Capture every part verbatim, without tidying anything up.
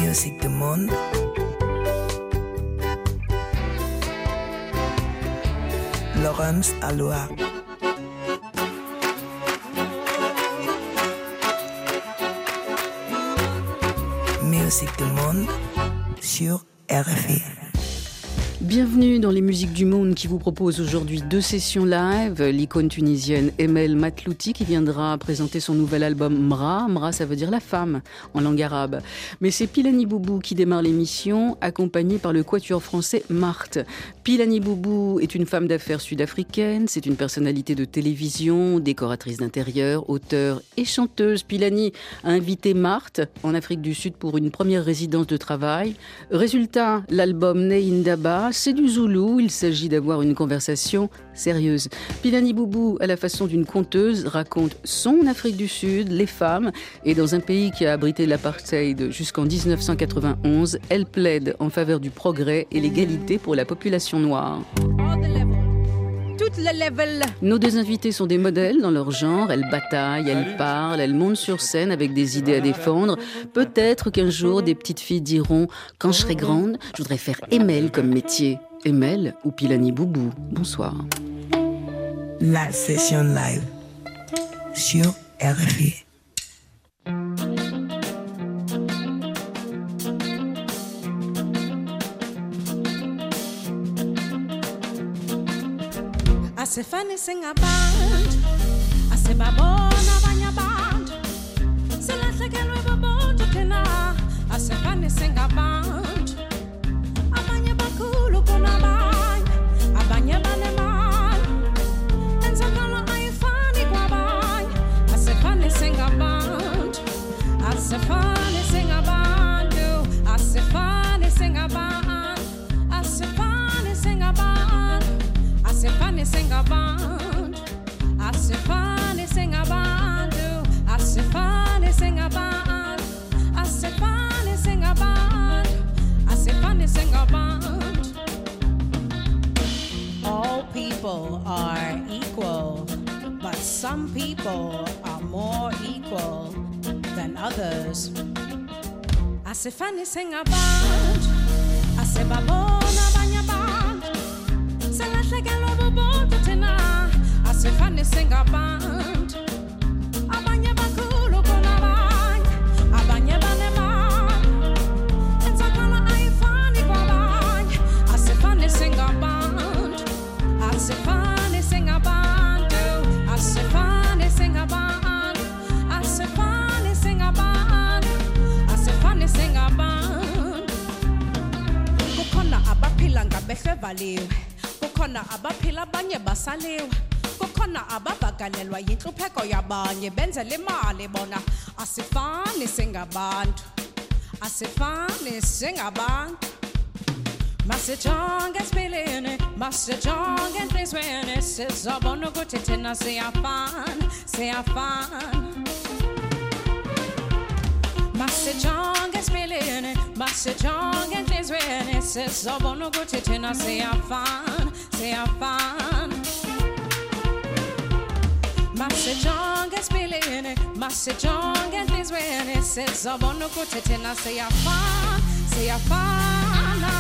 Musique du monde. Laurence Aloha. Musique du monde sur R F I. Bienvenue dans les musiques du monde qui vous propose aujourd'hui deux sessions live. L'icône tunisienne Emel Matlouti qui viendra présenter son nouvel album Mra. Mra, ça veut dire la femme en langue arabe. Mais c'est Pilani Boubou qui démarre l'émission, accompagnée par le quatuor français Marthe. Pilani Boubou est une femme d'affaires sud-africaine, c'est une personnalité de télévision, décoratrice d'intérieur, auteure et chanteuse. Pilani a invité Marthe en Afrique du Sud pour une première résidence de travail. Résultat, l'album Neindaba. C'est du zoulou, il s'agit d'avoir une conversation sérieuse. Pilani Boubou, à la façon d'une conteuse, raconte son Afrique du Sud, les femmes, et dans un pays qui a abrité l'apartheid jusqu'en dix-neuf cent quatre-vingt-onze, elle plaide en faveur du progrès et l'égalité pour la population noire. Toutes les levels. Nos deux invités sont des modèles dans leur genre, elles bataillent, elles parlent, elles montent sur scène avec des idées à défendre. Peut-être qu'un jour, des petites filles diront « Quand je serai grande, je voudrais faire Emel comme métier ». Emel ou Pilani Boubou. Bonsoir. La session live sur R F I. Asefane singa band, asebabona abanye abantu, selahlekelwe bobonke thina. Asefane singa band, abanye bakhulu kunabanye, abanye banemali, enzakalo ayifani kwabanye. Asefane singa band, asefane singa band, asefane singa band, asefane singa band. Asefane sing a band, Asefane sing a band, Asefane sing a band, Asefane sing a band, Asefane sing a band. All people are equal, but some people are more equal than others. Asefane sing a band, Asebabona banya band. Asefane sing a band, abanye bakhulu kunabanye, abanye banemali, enzakalo ayifani kwabanye. Asefane sing a band, Asefane sing a band, Asefane sing a band, Asefane sing a band, Asefane sing a band. Kukhona abaphila ngabehle valiwe, kukhona abaphila abanye basaliwe, kukhona abavakalelwa yinhlupheko yabanye benze le mali bona. Asifani singabantu, asifani singabantu. Masijonge esipilini, masijonge enhlizweni, sizobona ukuthi thina siyafana, siyafana. Masijonge esipilini, masijonge enhlizweni, sizobona ukuthi thina siyafana, siyafana. Masijonge esipilini, masijonge enhlizweni, sizobona ukuthi thina siyafana, siyafana.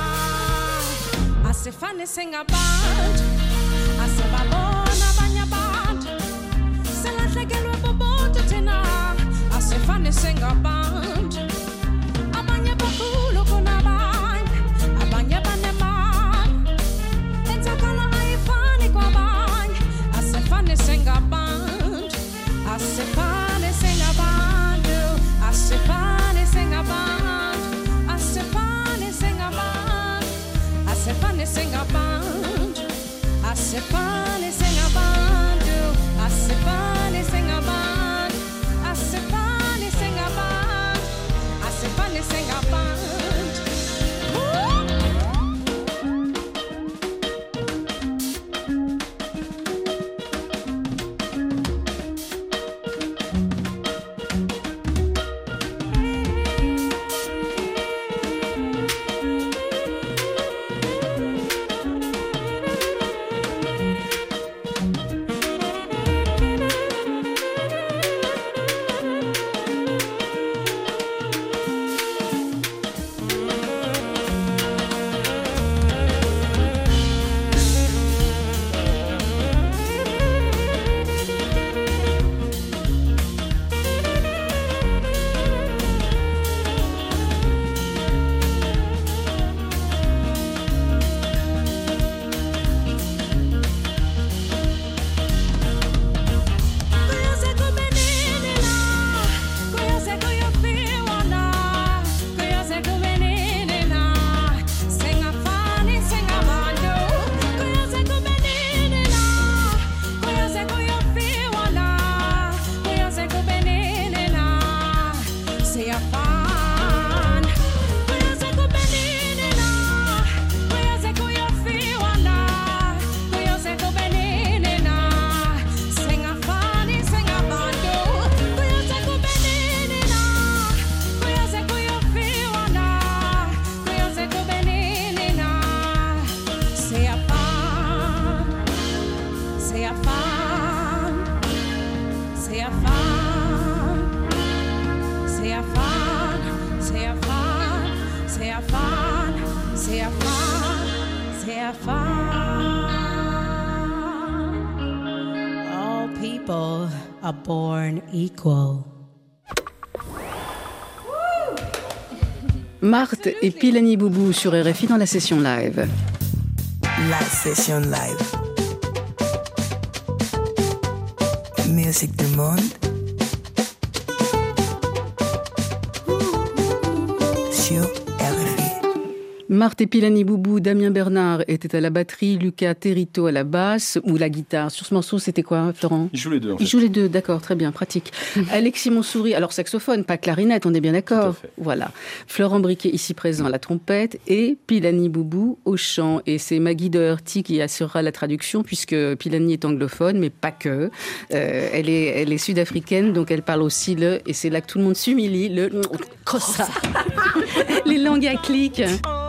Asifane singabantu, asebabona abanye abantu, selahlekelwe bobonke thina. Asifane singabantu, abanye bakhulu kunabanye, abanye banemali, enzakalo ayifani kwabanye. Asifane singabantu, asifane singabantu, asifane singabantu, asifane singabantu, asifane singabantu, asifane singabantu, asifane singabantu, asifane singabantu, say a fan. Kuyase kubenini na, kuyase kuyofiwa na, kuyase kubenini na. Sing a fan, sing a bando. Kuyase kubenini na, kuyase kuyofiwa na, kuyase kubenini na. Say a fan, say a fan, say a fan. Say a fan, say a fan, say a fan, say a fan, say a fan. All people are born equal. Marthe et Pilani Boubou sur R F I dans la session live. La session live. Musique du monde. Sur R F I. Marthe et Pilani Boubou, Damien Bernard était à la batterie, Lucas Territo à la basse ou la guitare. Sur ce morceau, c'était quoi, Florent ? Ils jouent les deux, en fait. Ils jouent les deux, d'accord, très bien, pratique. Alexis Montsouris, alors saxophone, pas clarinette, on est bien d'accord ? Tout à fait. Voilà. Florent Briquet, ici présent, à la trompette, et Pilani Boubou au chant. Et c'est Maggie Doherty qui assurera la traduction, puisque Pilani est anglophone, mais pas que. Euh, elle est, elle est sud-africaine, donc elle parle aussi le, et c'est là que tout le monde s'humilie, le Xhosa. Les langues à clics.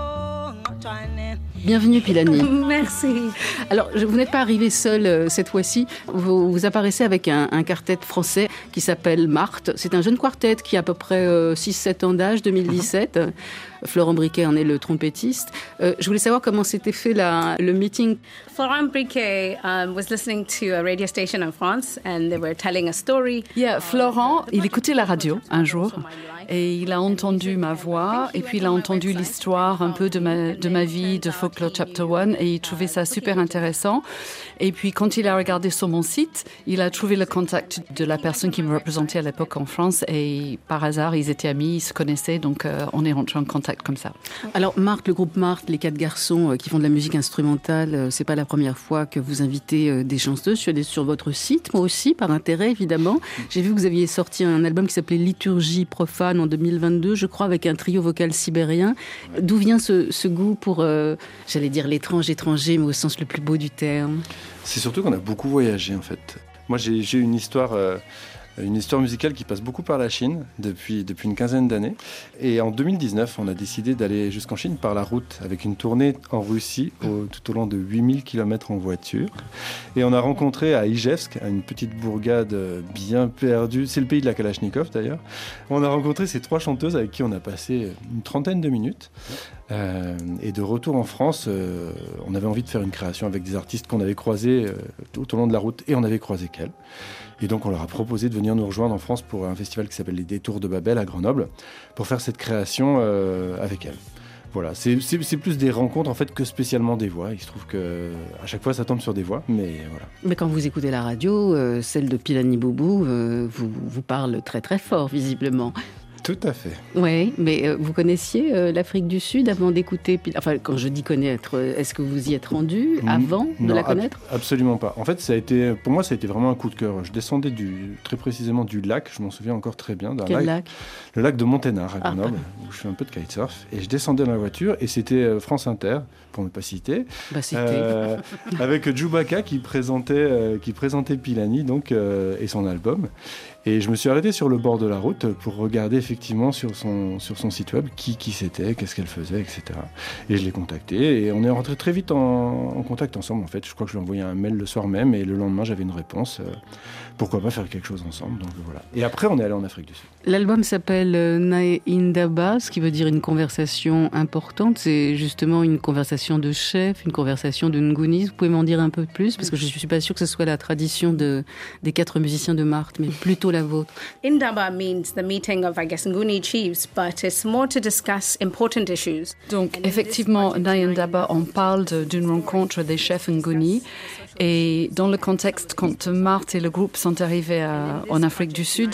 Bienvenue Pilani. Merci. Alors, je- vous n'êtes pas arrivé seul euh, cette fois-ci. Vous, vous apparaissez avec un, un quartet français qui s'appelle Marthe. C'est un jeune quartet qui a à peu près euh, six sept ans d'âge, deux mille dix-sept. Euh, Florent Briquet en est le trompettiste. Euh, je voulais savoir comment s'était fait la, le meeting. Florent Briquet um, was listening to a radio station in France and they were telling a story. Yeah, Florent, il écoutait la radio un jour et il a entendu ma voix et puis il a entendu l'histoire un peu de ma, de ma vie de Folklore Chapter one et il trouvait ça super intéressant. Et puis quand il a regardé sur mon site, il a trouvé le contact de la personne qui me représentait à l'époque en France et par hasard, ils étaient amis, ils se connaissaient, donc euh, on est rentré en contact comme ça. Alors, Marthe, le groupe Marthe, les quatre garçons euh, qui font de la musique instrumentale, euh, c'est pas la première fois que vous invitez euh, des chanteuses. Je suis allée sur votre site, moi aussi, par intérêt, évidemment. J'ai vu que vous aviez sorti un album qui s'appelait Liturgie profane en deux mille vingt-deux, je crois, avec un trio vocal sibérien. D'où vient ce, ce goût pour, euh, j'allais dire l'étrange étranger, mais au sens le plus beau du terme ? C'est surtout qu'on a beaucoup voyagé, en fait. Moi, j'ai, j'ai une histoire... euh, Une histoire musicale qui passe beaucoup par la Chine depuis, depuis une quinzaine d'années. Et en deux mille dix-neuf, on a décidé d'aller jusqu'en Chine par la route avec une tournée en Russie au, tout au long de huit mille kilomètres en voiture. Et on a rencontré à Ijevsk, une petite bourgade bien perdue, c'est le pays de la Kalachnikov d'ailleurs, on a rencontré ces trois chanteuses avec qui on a passé une trentaine de minutes. Euh, et de retour en France, euh, on avait envie de faire une création avec des artistes qu'on avait croisés euh, tout au long de la route et on avait croisé qu'elles. Et donc on leur a proposé de venir nous rejoindre en France pour un festival qui s'appelle les Détours de Babel à Grenoble pour faire cette création euh, avec elles. Voilà, c'est, c'est, c'est plus des rencontres en fait que spécialement des voix. Il se trouve que à chaque fois ça tombe sur des voix, mais voilà. Mais quand vous écoutez la radio, euh, celle de Pilani Boubou euh, vous, vous parle très très fort, visiblement. Tout à fait. Oui, mais euh, vous connaissiez euh, l'Afrique du Sud avant d'écouter... Pil- Enfin, quand je dis connaître, euh, est-ce que vous y êtes rendu avant de Non, la ab- connaître ? Absolument pas. En fait, ça a été, pour moi, ça a été vraiment un coup de cœur. Je descendais du, très précisément du lac, je m'en souviens encore très bien. D'un Quel lac ? Le lac de Monténard à Ah. Grenoble, où je fais un peu de kitesurf. Et je descendais dans la voiture et c'était euh, France Inter, pour ne pas citer, Bah, c'était... euh, avec Djoubaka qui présentait, euh, qui présentait Pilani donc, euh, et son album. Et je me suis arrêté sur le bord de la route pour regarder effectivement sur son, sur son site web qui, qui c'était, qu'est-ce qu'elle faisait, et cetera. Et je l'ai contacté et on est rentré très vite en, en contact ensemble en fait. Je crois que je lui ai envoyé un mail le soir même et le lendemain j'avais une réponse. Euh, pourquoi pas faire quelque chose ensemble, donc voilà. Et après on est allé en Afrique du Sud. L'album s'appelle euh, Nae Indaba, ce qui veut dire une conversation importante. C'est justement une conversation de chef, une conversation de Nguni. Vous pouvez m'en dire un peu plus ? Parce que je ne suis pas sûre que ce soit la tradition de, des quatre musiciens de Marthe, mais plutôt la vôtre. Indaba means the meeting of, I guess, Nguni chiefs, but it's more to discuss important issues. Donc, effectivement, Nayandaba, on parle de- d'une rencontre des chefs Nguni. Et dans le contexte, quand Marthe et le groupe sont arrivés à- en Afrique du Sud,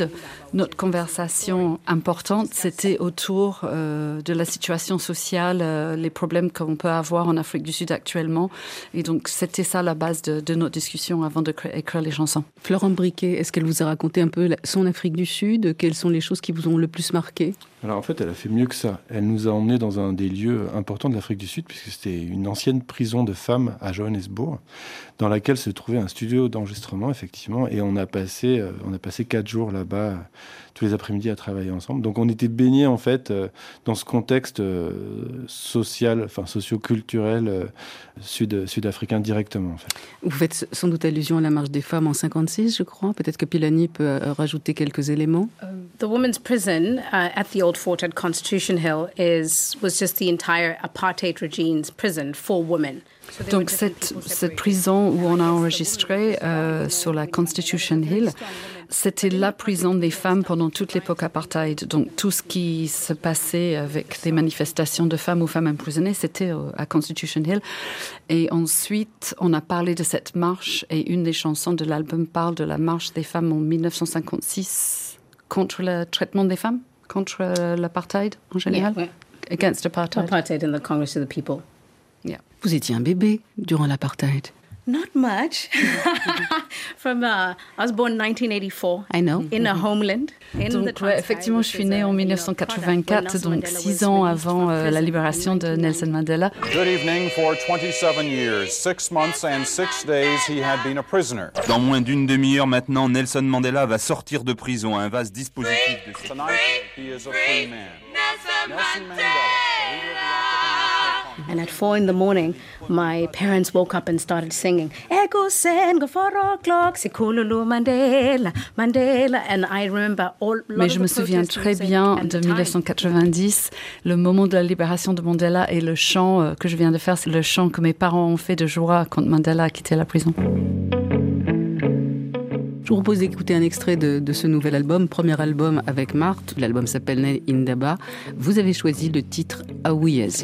notre conversation importante, c'était autour euh, de la situation sociale, euh, les problèmes qu'on peut avoir en Afrique du Sud actuellement. Et donc, c'était ça la base de, de notre discussion avant d'écrire les chansons. Florent Briquet, est-ce qu'elle vous a raconté un peu la, son Afrique du Sud? Quelles sont les choses qui vous ont le plus marqué? Alors en fait, elle a fait mieux que ça. Elle nous a emmenés dans un des lieux importants de l'Afrique du Sud, puisque c'était une ancienne prison de femmes à Johannesburg, dans laquelle se trouvait un studio d'enregistrement, effectivement, et on a passé, euh, on a passé quatre jours là-bas, euh, tous les après-midi à travailler ensemble. Donc on était baignés en fait euh, dans ce contexte euh, social, enfin socio-culturel euh, sud, sud-africain directement. En fait. Vous faites sans doute allusion à la marche des femmes en cinquante-six, je crois. Peut-être que Pilani peut euh, rajouter quelques éléments. Um, the women's prison uh, at the Old Fort at Constitution Hill is was just the entire apartheid regime's prison for women. Donc cette, cette prison où on a enregistré euh, sur la Constitution Hill, c'était la prison des femmes pendant toute l'époque apartheid. Donc tout ce qui se passait avec des manifestations de femmes ou femmes emprisonnées, c'était à Constitution Hill. Et ensuite, on a parlé de cette marche et une des chansons de l'album parle de la marche des femmes en dix-neuf cent cinquante-six contre le traitement des femmes, contre l'apartheid en général, Yeah, ouais. Against apartheid. Apartheid in the Congress of the People. Yeah. Vous étiez un bébé durant l'apartheid. Not much. From uh, I was born in nineteen eighty-four. I know. In a homeland. In Donc, the ouais, Transkei, effectivement, je which suis is née a, en you know, dix-neuf cent product quatre-vingt-quatre, when Nelson donc Mandela six was ans released avant from euh, la prison libération in de Nelson Mandela. Good evening. For twenty-seven years, six months and six days, he had been a prisoner. Dans moins d'une demi-heure maintenant, Nelson Mandela va sortir de prison. Un vaste dispositif de... Tonight, he is a free man. Nelson Mandela, the leader of the African National Congress. And at four in the morning, my parents woke up and started singing, Ego sen go four o'clock, Sikululu Mandela, Mandela. And I remember all. Mais je me souviens très bien de dix-neuf cent quatre-vingt-dix, le moment de la libération de Mandela et le chant euh, que je viens de faire, c'est le chant que mes parents ont fait de joie quand Mandela a quitté la prison. Je vous propose d'écouter un extrait de, de ce nouvel album, premier album avec Marthe. L'album s'appelle Nel Indaba. Vous avez choisi le titre Aouiazi.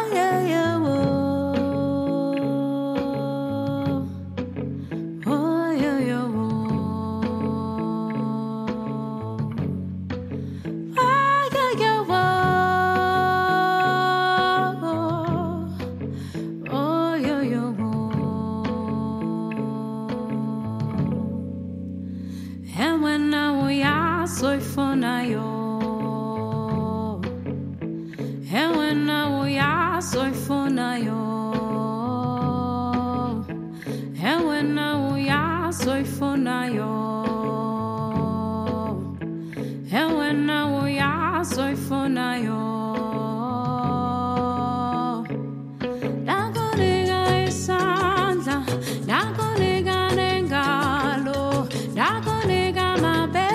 Soy fonayo, Hewena uya soy fonayo, Hewena uya soy fonayo, Hewena uya soy fonayo. Dagonega esanda, dagonega nengalo, dagonega mabe.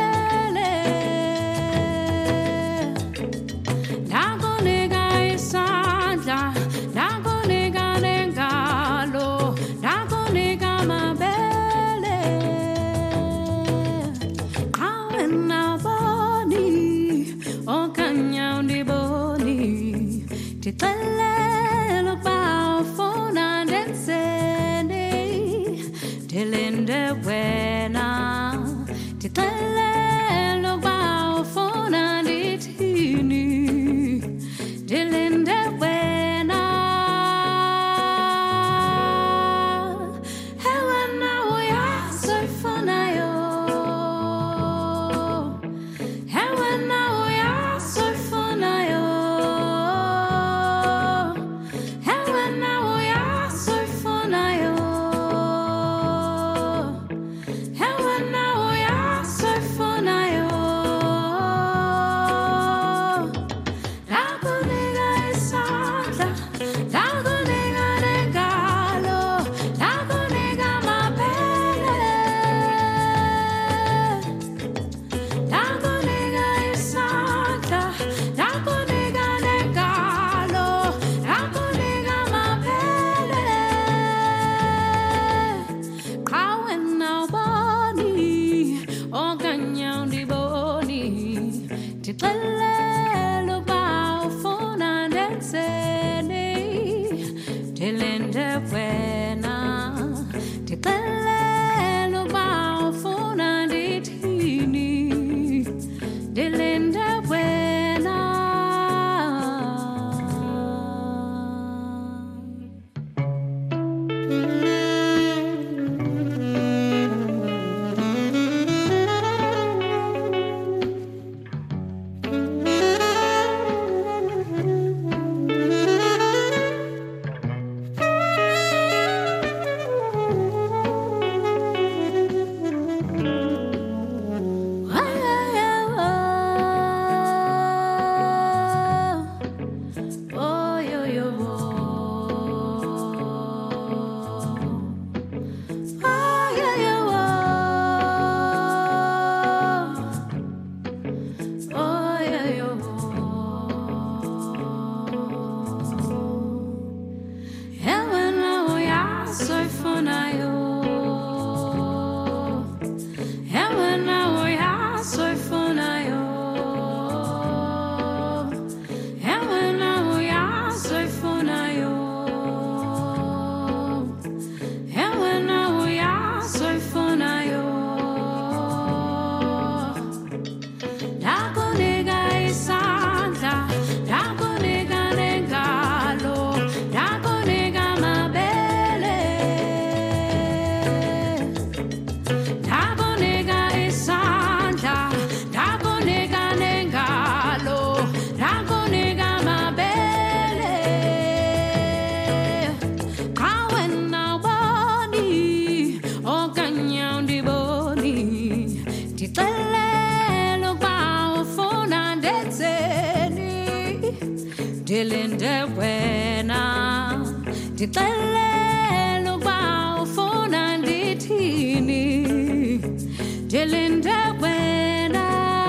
etseni dilinde wena dicela ukuba ufuna ndithini dilinde wena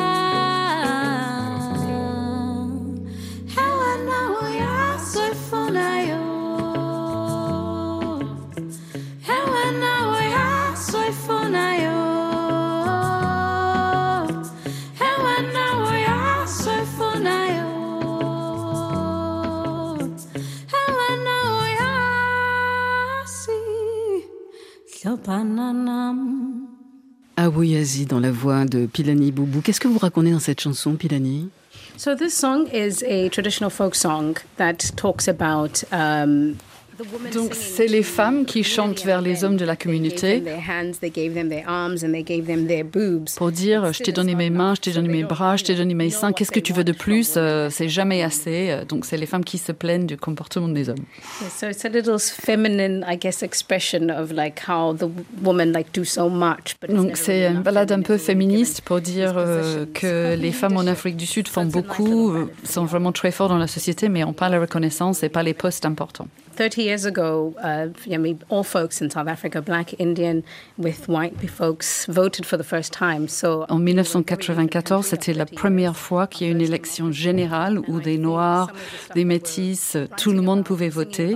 ewe nawe yasoyifunayo ewe nawe yasoyifunayo ewe nawe yasoyifunayo ewe nawe yasi hlobana nam. Awouyazi dans la voix de Pilani Boubou. Qu'est-ce que vous racontez dans cette chanson, Pilani? So this song is a traditional folk song that talks about um, Donc c'est les femmes qui chantent vers les hommes de la communauté pour dire je t'ai donné mes mains, je t'ai donné mes bras, je t'ai donné mes seins, qu'est-ce que tu veux de plus? euh, C'est jamais assez. Donc c'est les femmes qui se plaignent du comportement des hommes. So it's a little feminine, I guess, expression of like how the women like do so much. Donc c'est une balade un peu féministe pour dire euh, que les femmes en Afrique du Sud font beaucoup, euh, sont vraiment très fortes dans la société, mais n'ont pas la reconnaissance et pas les postes importants. thirty years ago, uh, I mean, all folks in South Africa, black, Indian, with white folks, voted for the first time. So, en dix-neuf cent quatre-vingt-quatorze, c'était la première fois qu'il y a eu une élection générale où des Noirs, des Métis, tout le monde pouvait voter.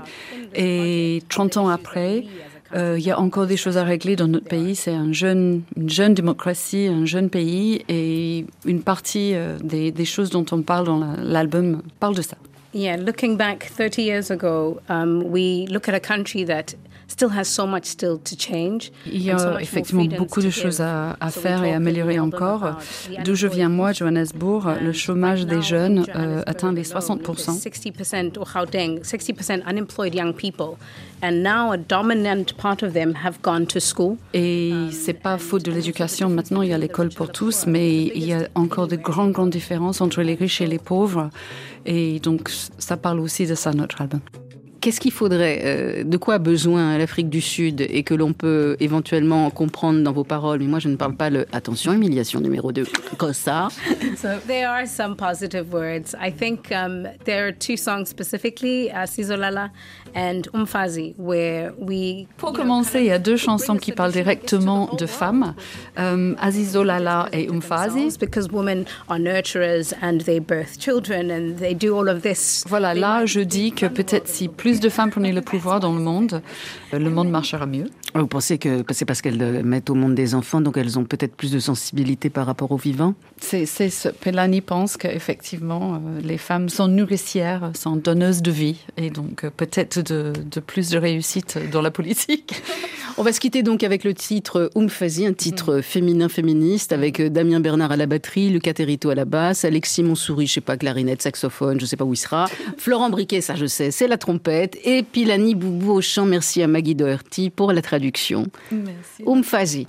Et trente ans après, euh, il y a encore des choses à régler dans notre pays. C'est un jeune, une jeune démocratie, un jeune pays, et une partie euh, des, des choses dont on parle dans la, l'album parle de ça. Yeah, looking back thirty years ago, um, we look at a country that still has so much still to change. Il y a effectivement beaucoup de choses à, à faire et à améliorer encore. D'où je viens, moi, Johannesburg, le chômage des jeunes euh, atteint les soixante pour cent. sixty percent or Gauteng, sixty percent unemployed young people. And now a dominant part of them have gone to school. Et c'est pas faute de l'éducation. Maintenant, il y a l'école pour tous, mais il y a encore de grandes, grandes différences entre les riches et les pauvres. Et donc, ça parle aussi de ça, notre album. Qu'est-ce qu'il faudrait, euh, de quoi a besoin l'Afrique du Sud et que l'on peut éventuellement comprendre dans vos paroles? Mais moi, je ne parle pas le « attention, humiliation numéro deux », comme ça. So there are some positive words. I think um, there are two songs specifically, uh, Sizolala and Umfazi, where we... Pour commencer, il y a deux chansons qui parlent directement de femmes, euh, Azizolala et Umfazi. Because women are nurturers and they birth children and they do all of this. Voilà, là, je dis que peut-être si plus de femmes prenaient le pouvoir dans le monde, le monde marchera mieux. Vous pensez que c'est parce qu'elles mettent au monde des enfants, donc elles ont peut-être plus de sensibilité par rapport aux vivants? C'est, c'est ce Pelani pense qu'effectivement, euh, les femmes sont nourricières, sont donneuses de vie, et donc euh, peut-être de, de plus de réussite dans la politique. On va se quitter donc avec le titre Umfazi, un titre mmh. féminin féministe, avec Damien Bernard à la batterie, Lucas Territo à la basse, Alexis Montsouris, je sais pas, clarinette, saxophone, je sais pas où il sera, Florent Briquet, ça je sais, c'est la trompette, et Pilani Boubou au chant. Merci à Maggie Doherty pour la traduction. Merci. Umfazi.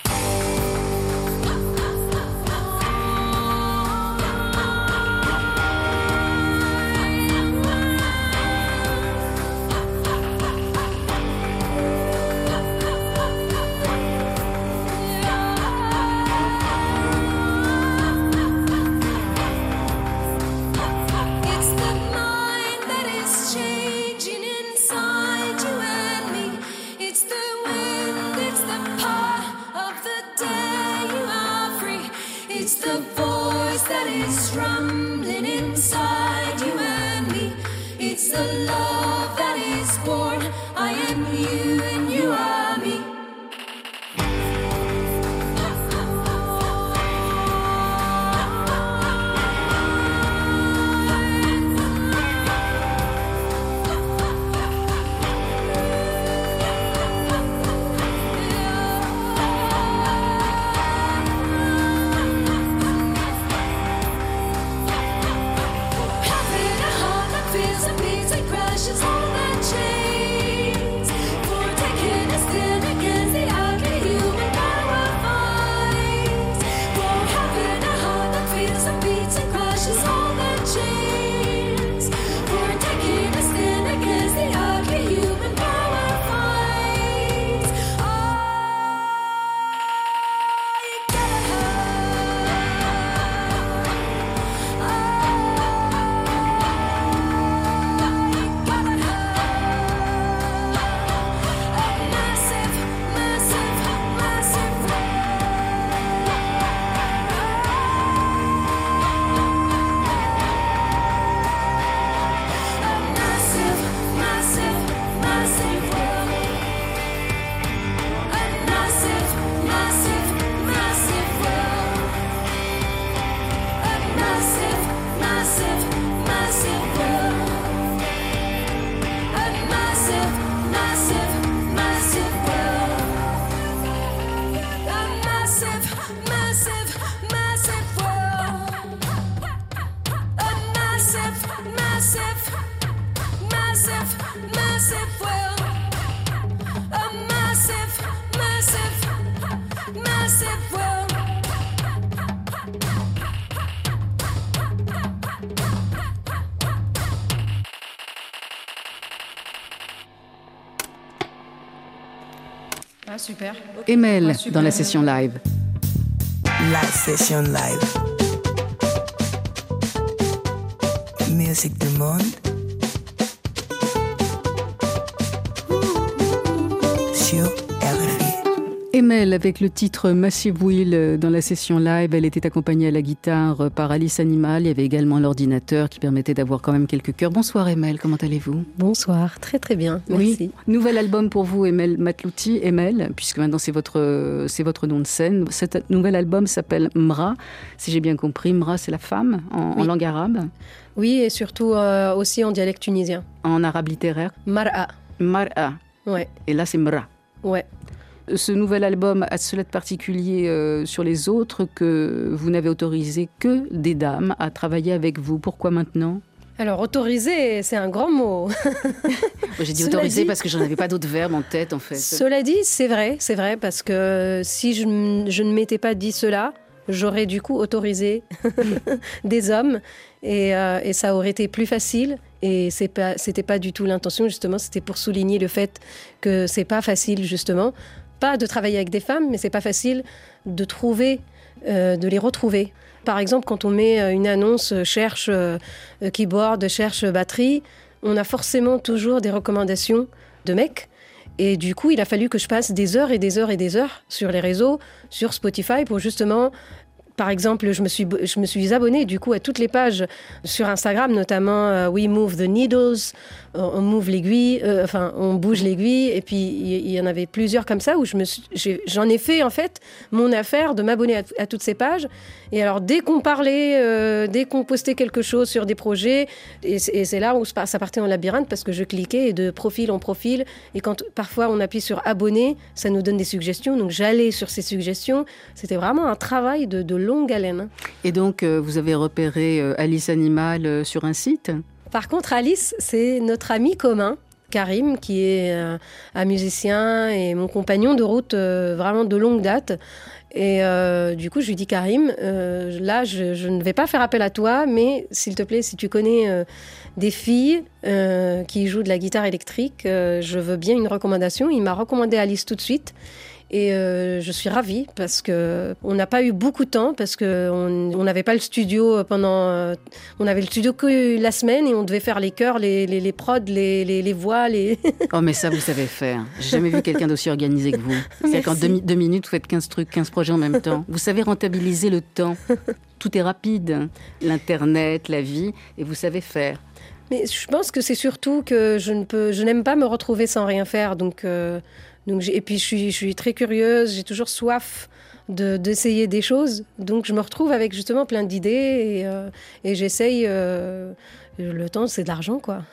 is rumbling inside you and me. It's the love that is born. I am you and you are me. Ah, super. Emel Ah, super. dans la session live. La session live. Musique du monde. Sur R F I. Emel avec le titre Massive Wheel dans la session live. Elle était accompagnée à la guitare par Alice Animal. Il y avait également l'ordinateur qui permettait d'avoir quand même quelques chœurs. Bonsoir Emel, comment allez-vous? Bonsoir, très très bien, merci. Oui. Nouvel album pour vous, Emel Matlouti, Emel, puisque maintenant c'est votre, c'est votre nom de scène. Cet nouvel album s'appelle Mra. Si j'ai bien compris, Mra c'est la femme en, Oui. en langue arabe. Oui, et surtout euh, aussi en dialecte tunisien. En arabe littéraire. Mar'a. Mar'a. Ouais. Et là c'est Mra. Ouais. Ce nouvel album a cela de particulier euh, sur les autres que vous n'avez autorisé que des dames à travailler avec vous. Pourquoi maintenant? Alors, autorisé, c'est un grand mot. J'ai dit Cela autorisé dit- parce que j'en avais pas d'autres verbes en tête en fait. Cela dit, c'est vrai, c'est vrai, parce que si je, n- je ne m'étais pas dit cela, j'aurais du coup autorisé des hommes et, euh, et ça aurait été plus facile. Et c'est pas, c'était pas du tout l'intention, justement, c'était pour souligner le fait que c'est pas facile, justement, pas de travailler avec des femmes, mais c'est pas facile de trouver, euh, de les retrouver. Par exemple, quand on met euh, une annonce euh, cherche euh, keyboard, cherche batterie, on a forcément toujours des recommandations de mecs. Et du coup, il a fallu que je passe des heures et des heures et des heures sur les réseaux, sur Spotify, pour justement... Par exemple, je me suis, je me suis abonnée du coup à toutes les pages sur Instagram, notamment euh, We Move the Needles, on, on move l'aiguille, euh, enfin on bouge l'aiguille, et puis il y, y en avait plusieurs comme ça où je me suis, j'ai, j'en ai fait en fait mon affaire de m'abonner à, à toutes ces pages. Et alors dès qu'on parlait, euh, dès qu'on postait quelque chose sur des projets, et c'est, et c'est là où ça partait en labyrinthe parce que je cliquais et de profil en profil, et quand parfois on appuie sur abonner, ça nous donne des suggestions, donc j'allais sur ces suggestions. C'était vraiment un travail de, de longue haleine. Et donc, euh, vous avez repéré euh, Alice Animal euh, sur un site? Par contre, Alice, c'est notre ami commun, Karim, qui est euh, un musicien et mon compagnon de route euh, vraiment de longue date. Et euh, du coup, je lui dis, Karim, euh, là, je, je ne vais pas faire appel à toi, mais s'il te plaît, si tu connais euh, des filles euh, qui jouent de la guitare électrique, euh, je veux bien une recommandation. Il m'a recommandé Alice tout de suite. Et euh, je suis ravie parce qu'on n'a pas eu beaucoup de temps, parce qu'on n'avait pas le studio pendant... Euh, on avait le studio que la semaine et on devait faire les chœurs, les, les, les prods, les, les, les voix. Les... Oh mais ça vous savez faire. J'ai jamais vu quelqu'un d'aussi organisé que vous. C'est-à-dire qu'en deux, deux minutes vous faites quinze trucs, quinze projets en même temps. Vous savez rentabiliser le temps. Tout est rapide. L'internet, la vie, et vous savez faire. Mais je pense que c'est surtout que je ne peux, je n'aime pas me retrouver sans rien faire. Donc, euh, donc et puis je suis, je suis très curieuse, j'ai toujours soif de, d'essayer des choses. Donc je me retrouve avec justement plein d'idées et, euh, et j'essaye. Euh, le temps, c'est de l'argent, quoi.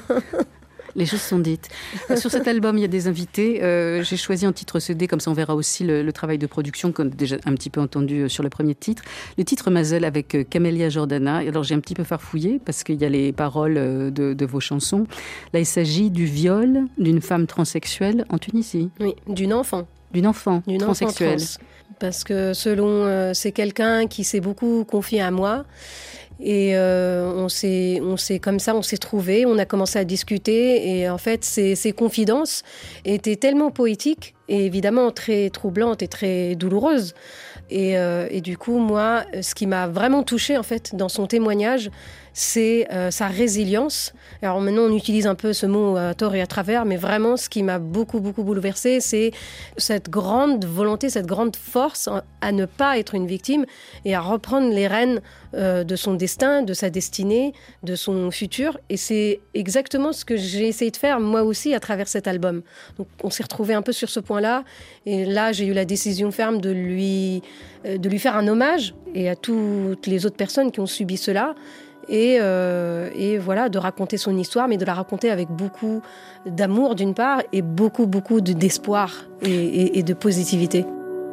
Les choses sont dites. Sur cet album, il y a des invités. Euh, j'ai choisi un titre C D, comme ça on verra aussi le, le travail de production qu'on a déjà un petit peu entendu sur le premier titre. Le titre Mazel avec Camélia Jordana. Alors j'ai un petit peu farfouillé parce qu'il y a les paroles de, de vos chansons. Là, il s'agit du viol d'une femme transsexuelle en Tunisie. Oui, d'une enfant. D'une enfant d'une transsexuelle. Enfant trans. Parce que selon, euh, c'est quelqu'un qui s'est beaucoup confié à moi. Et euh, on s'est, on s'est comme ça, on s'est trouvés, on a commencé à discuter. Et en fait, ces, ces confidences étaient tellement poétiques et évidemment très troublantes et très douloureuses. Et, euh, et du coup, moi, ce qui m'a vraiment touchée en fait dans son témoignage, c'est euh, sa résilience. Alors maintenant, on utilise un peu ce mot à tort et à travers, mais vraiment, ce qui m'a beaucoup, beaucoup bouleversée, c'est cette grande volonté, cette grande force à ne pas être une victime et à reprendre les rênes euh, de son destin, de sa destinée, de son futur. Et c'est exactement ce que j'ai essayé de faire, moi aussi, à travers cet album. Donc, on s'est retrouvés un peu sur ce point-là. Et là, j'ai eu la décision ferme de lui, euh, de lui faire un hommage et à toutes les autres personnes qui ont subi cela. Et, euh, et voilà, de raconter son histoire, mais de la raconter avec beaucoup d'amour d'une part et beaucoup, beaucoup de, d'espoir et, et, et de positivité.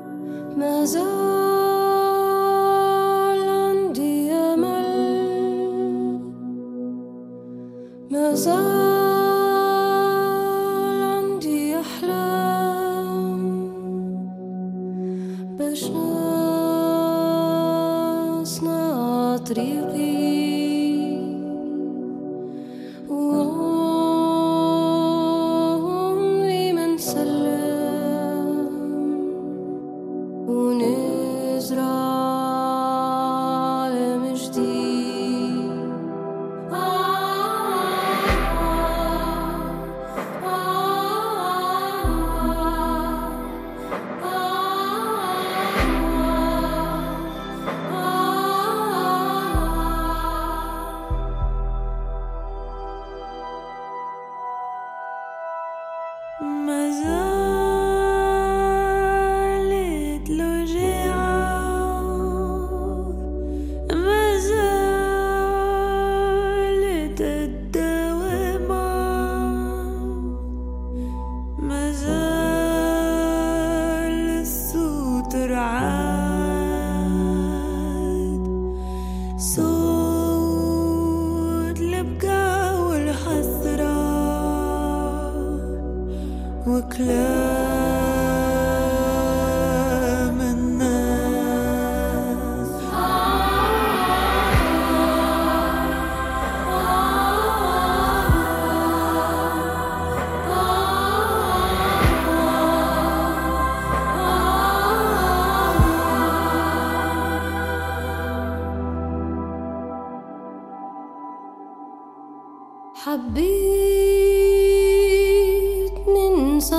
حبيت ننسى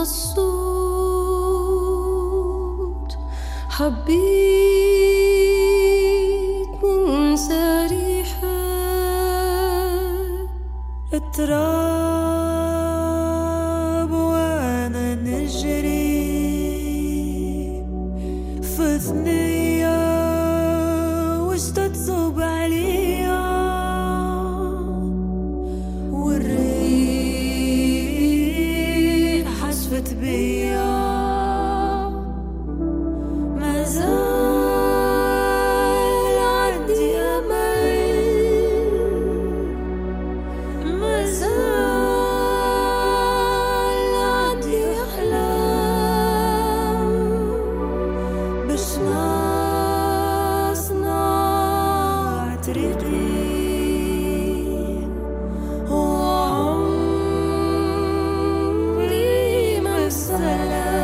الصوت حبيت ننسى ريحة التراب وانا نجري في ثنية وجدت صوب عليا بيا ما زال عندي أمل ما زال عندي أحلام باش نصنع طريقي السلام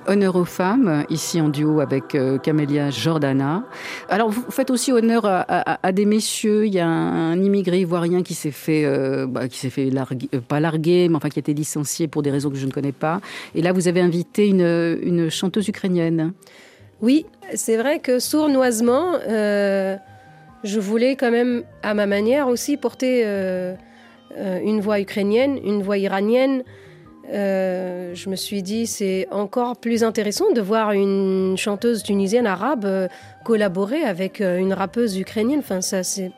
Honneur aux femmes, ici en duo avec euh, Camélia Jordana. Alors, vous faites aussi honneur à, à, à des messieurs. Il y a un, un immigré ivoirien qui s'est fait, euh, bah, qui s'est fait larguer, euh, pas larguer, mais enfin qui a été licencié pour des raisons que je ne connais pas. Et là, vous avez invité une, une chanteuse ukrainienne. Oui, c'est vrai que sournoisement, euh, je voulais quand même, à ma manière aussi, porter euh, euh, une voix ukrainienne, une voix iranienne. Euh, je me suis dit, c'est encore plus intéressant de voir une chanteuse tunisienne arabe euh, collaborer avec euh, une rappeuse ukrainienne. Enfin, ça, c'est,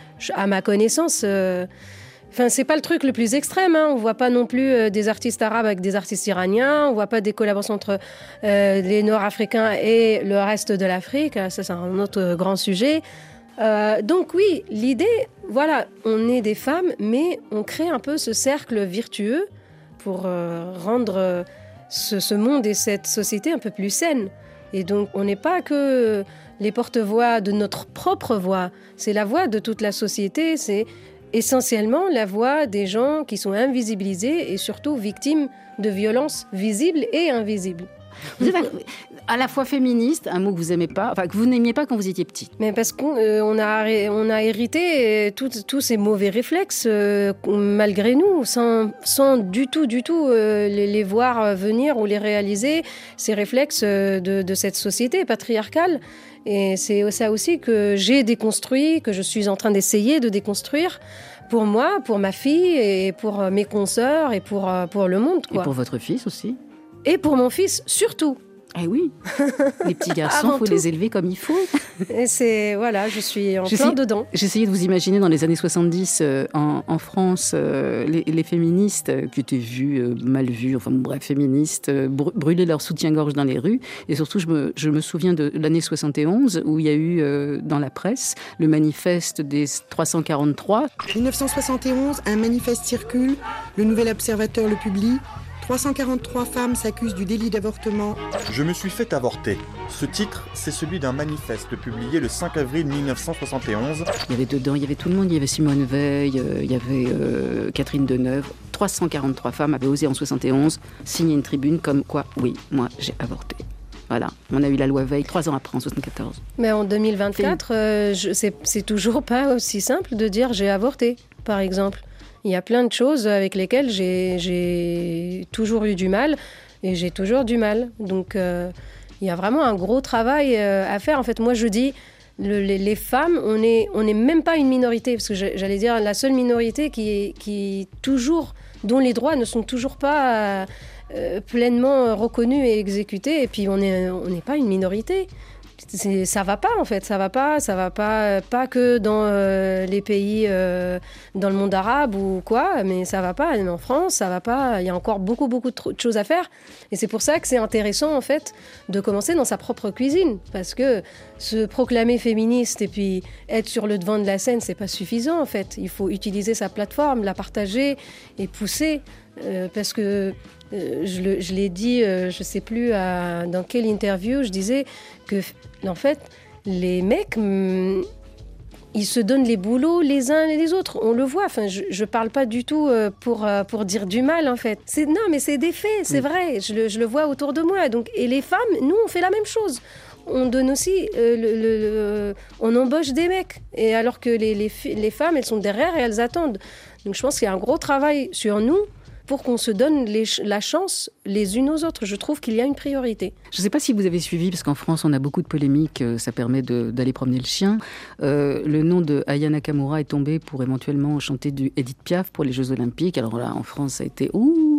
à ma connaissance, euh, enfin, c'est pas le truc le plus extrême. Hein. On voit pas non plus euh, des artistes arabes avec des artistes iraniens. On voit pas des collaborations entre euh, les Nord-Africains et le reste de l'Afrique. Ça, c'est un autre euh, grand sujet. Euh, donc oui, l'idée, voilà, on est des femmes, mais on crée un peu ce cercle vertueux pour euh, rendre euh, ce, ce monde et cette société un peu plus saine. Et donc, on n'est pas que les porte-voix de notre propre voix, c'est la voix de toute la société, c'est essentiellement la voix des gens qui sont invisibilisés et surtout victimes de violences visibles et invisibles. Vous êtes à la fois féministe, un mot que vous n'aimez pas, enfin que vous n'aimiez pas quand vous étiez petite. Mais parce qu'on euh, on a, on a hérité tous ces mauvais réflexes euh, malgré nous, sans, sans du tout, du tout euh, les, les voir venir ou les réaliser, ces réflexes euh, de, de cette société patriarcale. Et c'est ça aussi que j'ai déconstruit, que je suis en train d'essayer de déconstruire pour moi, pour ma fille et pour mes consoeurs et pour, pour le monde, quoi. Et pour votre fils aussi. Et pour mon fils, surtout. Eh oui, les petits garçons, il faut les élever comme il faut. Et c'est, voilà, je suis en plein dedans. J'essayais de vous imaginer dans les années soixante-dix, euh, en, en France, euh, les, les féministes euh, qui étaient vues, euh, mal vues, enfin bref, féministes, euh, brûler leur soutien-gorge dans les rues. Et surtout, je me, je me souviens de l'année soixante et onze, où il y a eu euh, dans la presse le manifeste des trois cent quarante-trois. dix-neuf cent soixante et onze, un manifeste circule, le Nouvel Observateur le publie. trois cent quarante-trois femmes s'accusent du délit d'avortement. Je me suis fait avorter. Ce titre, c'est celui d'un manifeste publié le cinq avril mille neuf cent soixante et onze. Il y avait dedans, il y avait tout le monde. Il y avait Simone Veil, euh, il y avait euh, Catherine Deneuve. trois cent quarante-trois femmes avaient osé en soixante et onze signer une tribune comme quoi, oui, moi, j'ai avorté. Voilà, on a eu la loi Veil trois ans après, en soixante-quatorze. Mais en deux mille vingt-quatre, euh, je, c'est, c'est toujours pas aussi simple de dire j'ai avorté, par exemple. Il y a plein de choses avec lesquelles j'ai, j'ai toujours eu du mal et j'ai toujours du mal. Donc, euh, il y a vraiment un gros travail euh, à faire. En fait, moi, je dis, le, les, les femmes, on n'est on est même pas une minorité, parce que j'allais dire la seule minorité qui, qui toujours, dont les droits ne sont toujours pas euh, pleinement reconnus et exécutés. Et puis, on n'est on n'est pas une minorité. C'est, ça va pas en fait, ça va pas, ça va pas, pas que dans euh, les pays, euh, dans le monde arabe ou quoi, mais ça va pas. En France, ça va pas. Il y a encore beaucoup, beaucoup de, de choses à faire. Et c'est pour ça que c'est intéressant en fait de commencer dans sa propre cuisine, parce que se proclamer féministe et puis être sur le devant de la scène, c'est pas suffisant en fait. Il faut utiliser sa plateforme, la partager et pousser, euh, parce que euh, je, le, je l'ai dit, euh, je sais plus à, dans quelle interview, je disais que en fait, les mecs, hum, ils se donnent les boulots les uns et les autres. On le voit. Enfin, je, je parle pas du tout euh, pour euh, pour dire du mal en fait. C'est non, mais c'est des faits, c'est oui. vrai. Je le, je le vois autour de moi. Donc, et les femmes, nous, on fait la même chose. On donne aussi, euh, le, le, le, on embauche des mecs. Et alors que les, les les femmes, elles sont derrière et elles attendent. Donc, je pense qu'il y a un gros travail sur nous pour qu'on se donne les, la chance les unes aux autres. Je trouve qu'il y a une priorité. Je ne sais pas si vous avez suivi, parce qu'en France, on a beaucoup de polémiques, ça permet de, d'aller promener le chien. Euh, le nom de Aya Nakamura est tombé pour éventuellement chanter du Edith Piaf pour les Jeux Olympiques. Alors là, en France, ça a été...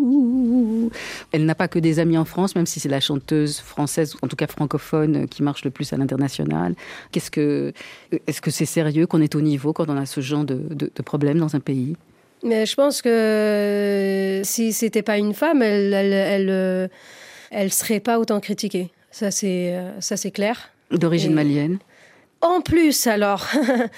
Ouh, elle n'a pas que des amis en France, même si c'est la chanteuse française, en tout cas francophone, qui marche le plus à l'international. Qu'est-ce que, est-ce que c'est sérieux qu'on est au niveau quand on a ce genre de, de, de problème dans un pays ? Mais je pense que si c'était pas une femme, elle, elle, elle, elle, elle serait pas autant critiquée. Ça c'est, ça c'est clair. D'origine et malienne. En plus, alors,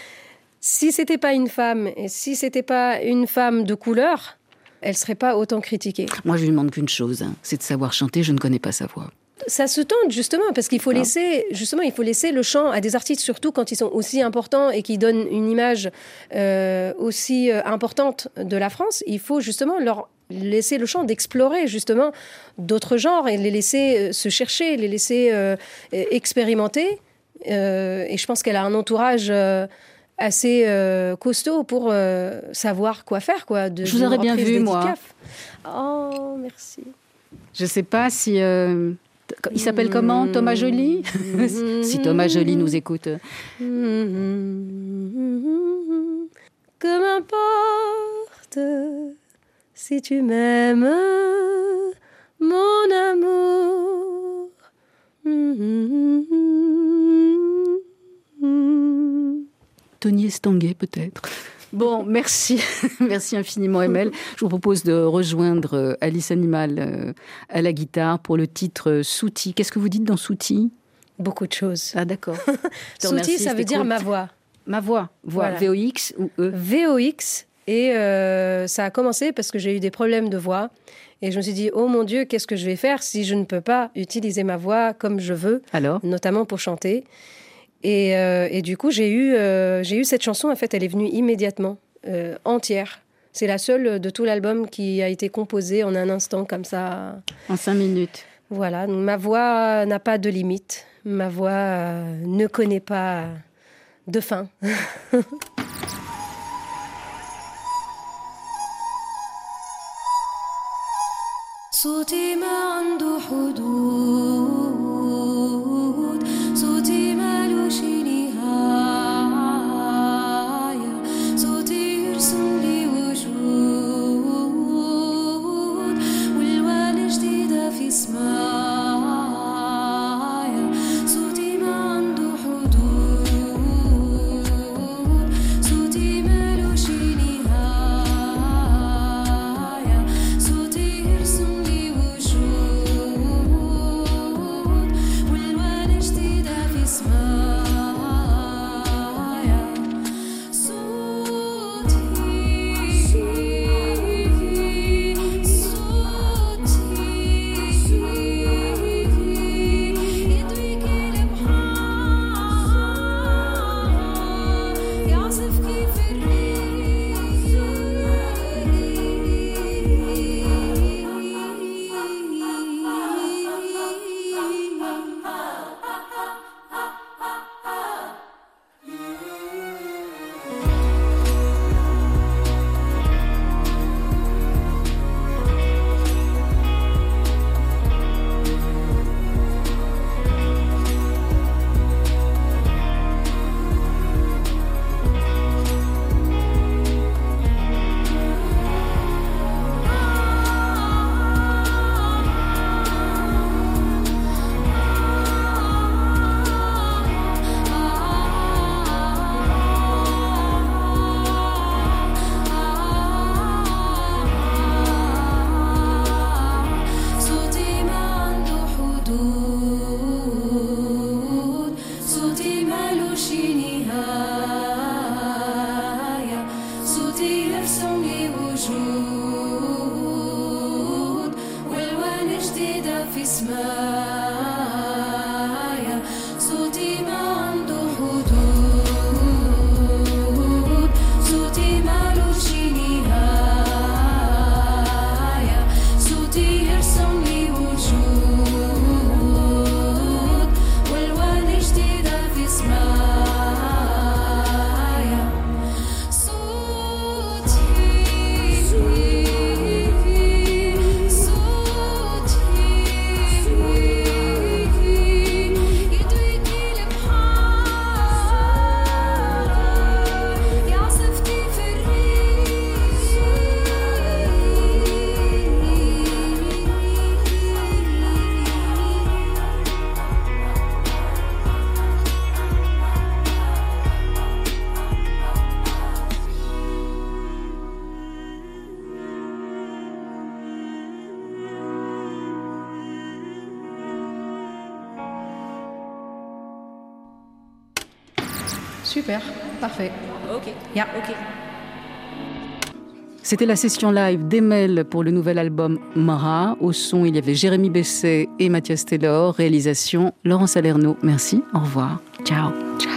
si c'était pas une femme et si c'était pas une femme de couleur, elle serait pas autant critiquée. Moi, je lui demande qu'une chose, hein, c'est de savoir chanter. Je ne connais pas sa voix. Ça se tente justement parce qu'il faut laisser justement il faut laisser le chant à des artistes, surtout quand ils sont aussi importants et qui donnent une image euh, aussi euh, importante de la France. Il faut justement leur laisser le champ d'explorer justement d'autres genres et les laisser euh, se chercher, les laisser euh, expérimenter. Euh, et je pense qu'elle a un entourage euh, assez euh, costaud pour euh, savoir quoi faire. Quoi, de, je vous aurais bien vu, moi. Oh, merci. Je ne sais pas si... Euh, il s'appelle comment, Thomas Joly? Si Thomas Joly nous écoute. Que m'importe si tu m'aimes, mon amour. Tony Estanguet, peut-être. Bon, merci. Merci infiniment, Emelle. Je vous propose de rejoindre Alice Animal à la guitare pour le titre Souti. Qu'est-ce que vous dites dans Souti? Beaucoup de choses. Ah, d'accord. Souti, ça veut dire ma voix. Ma voix. voix. Voilà. V O X ou E? V O X. Et euh, ça a commencé parce que j'ai eu des problèmes de voix. Et je me suis dit, oh mon Dieu, qu'est-ce que je vais faire si je ne peux pas utiliser ma voix comme je veux, alors, notamment pour chanter. Et, euh, et du coup, j'ai eu, euh, j'ai eu cette chanson, en fait, elle est venue immédiatement, euh, entière. C'est la seule de tout l'album qui a été composée en un instant, comme ça. En cinq minutes. Voilà, donc ma voix n'a pas de limite. Ma voix euh, ne connaît pas de fin. صوتي ما عنده حدود صوتي مالوش نهاية صوتي يرسم لي وجود والوان جديدة في سمايا صوتي ما عنده حدود صوتي مالوش نهاية صوتي يرسم لي Super, parfait. Ok. Yeah. Ok. C'était la session live d'Emelle pour le nouvel album Mara. Au son, il y avait Jérémy Besset et Mathias Taylor. Réalisation, Laurent Salerno. Merci, au revoir. Ciao. Ciao.